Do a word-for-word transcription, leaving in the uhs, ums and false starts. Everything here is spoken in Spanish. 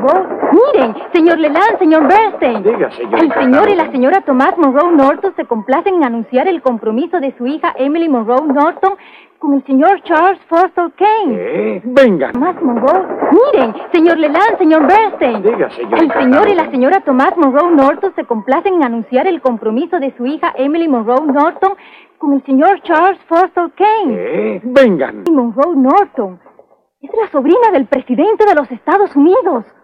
Monroe. Miren, señor Leland, señor Bernstein. Diga, señor. El señor y la señora Tomás Monroe Norton se complacen en anunciar el compromiso de su hija Emily Monroe Norton con el señor Charles Foster Kane. ¿Eh? Vengan. Tomás Monroe. Miren, señor Leland, señor Bernstein. Diga, señor. El señor y la señora Tomás Monroe Norton se complacen en anunciar el compromiso de su hija Emily Monroe Norton con el señor Charles Foster Kane. ¿Eh? Vengan. Monroe Norton es la sobrina del presidente de los Estados Unidos.